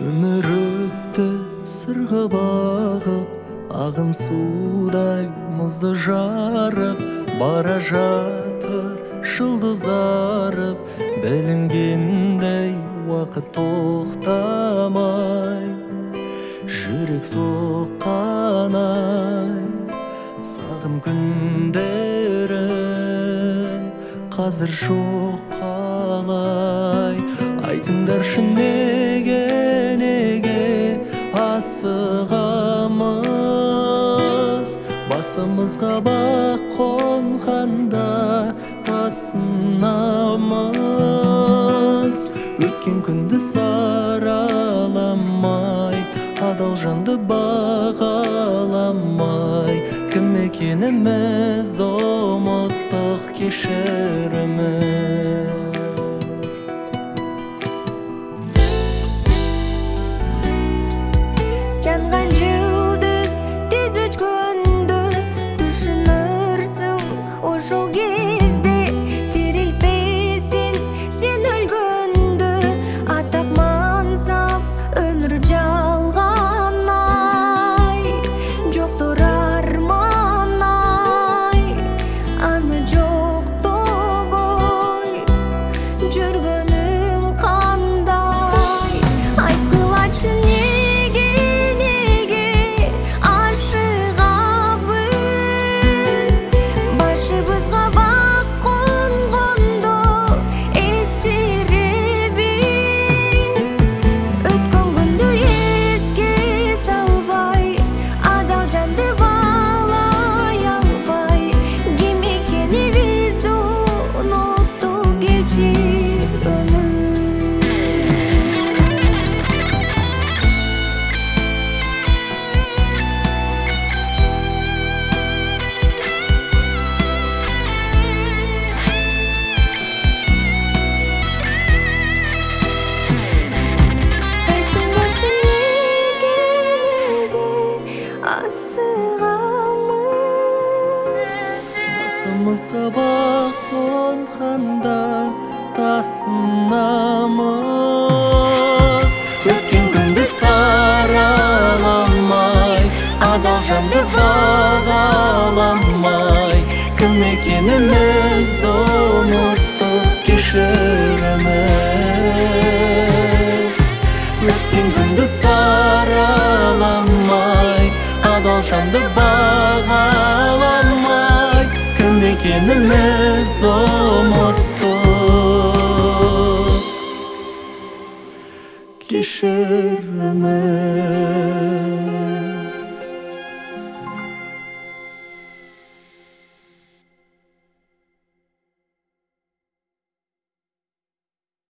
Өмір өтті сырға бағып, ағын судай мұзды жарып, бара жатыр жұлдыз арып, білінгендей уақыт тоқтамай. Жүрек соққанай, сағым күндерін қазір жоқ қалай. Айтыңдаршы неге асығамыз, басымызға бақ қонғанда тасынамыз. Өткен күнді сараламай, адал жанды бағаламай, кім екенімізді ұмыттық, кешіріміз. Жанған жұлдыз тез өшкенді түсінерсің ошол кезде, тірілтпесін сен өлгенді, атақ мансап өмір жалғанай. Жоқтыр арманай, аны жоқтогой жүргөнүң кандай. Айткылачы башыбызға бақ қонғанда эсеребиз. Өткөн күндү эске салбай, адал жанды баалай албай, ким экенибизди унуттук, кечир өмүр. Басымызға бақ қонғанда тасынамыз. Өткен күнді сараламай, адал жанды бағаламай, кім екенімізді ұмыттық, кешіріміз. Өткен күнді сараламай, адал жанды бағаламай, кім екенімізді ұмыттық, кешіріміз.